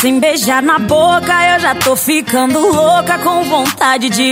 sem beijar na boca, eu já tô ficando louca, com vontade de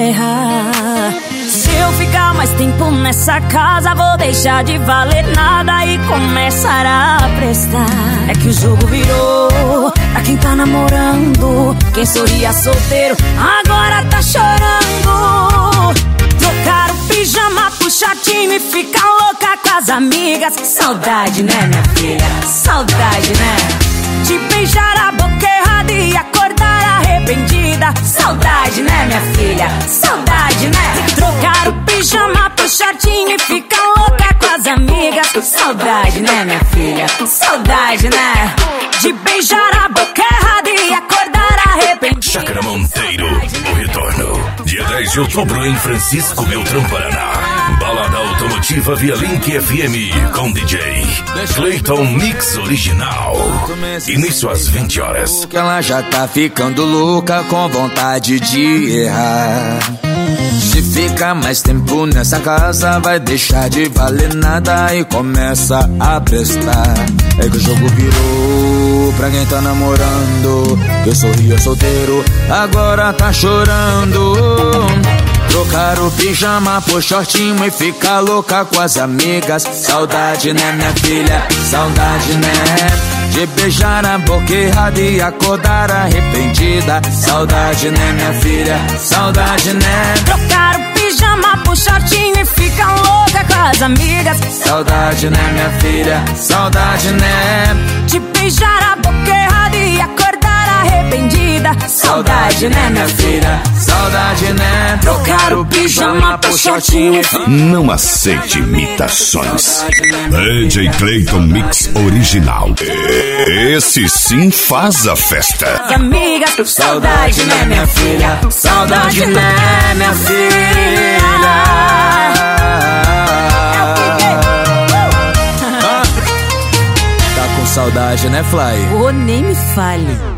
errar. Se eu ficar mais tempo nessa casa, vou deixar de valer nada e começar a prestar. É que o jogo virou pra quem tá namorando. Quem sorria solteiro agora tá chorando. Trocar o pijama pro shortinho e ficar louca com as amigas. Saudade, né, minha filha? Saudade, né? De beijar a boca errada e acordar arrependida. Saudade, né, minha filha? Saudade, né? Trocar o pijama pro shortinho e ficar louca com as amigas. Saudade, né, minha filha? Saudade, né? De beijar a boca errada e acordar arrependida. Chácara Monteiro, o retorno. Dia 10 de outubro em Francisco Beltrão, Paraná. Balada automotiva via Link FM com DJ Clayton Mix Original. Início às 20 horas. Que ela já tá ficando louca, com vontade de errar. Se fica mais tempo nessa casa, vai deixar de valer nada e começa a prestar. É que o jogo virou pra quem tá namorando. Eu sorria solteiro, agora tá chorando. Trocar o pijama por shortinho e ficar louca com as amigas. Saudade, né, minha filha? Saudade, né? De beijar a boca errada e acordar arrependida. Saudade, né, minha filha? Saudade, né? Trocar o pijama pro shortinho e ficar louca com as amigas. Saudade, né, minha filha? Saudade, né? De beijar a boca errada e acordar arrependida. Saudade, né, minha filha? Saudade, né? Trocar o pijama pro shortinho. Não aceite imitações. DJ Clayton Mix Original. Esse sim faz a festa. Amigas, saudade, né, minha filha? Saudade, né, minha filha? Tá com saudade, né, Fly? Oh, nem me fale.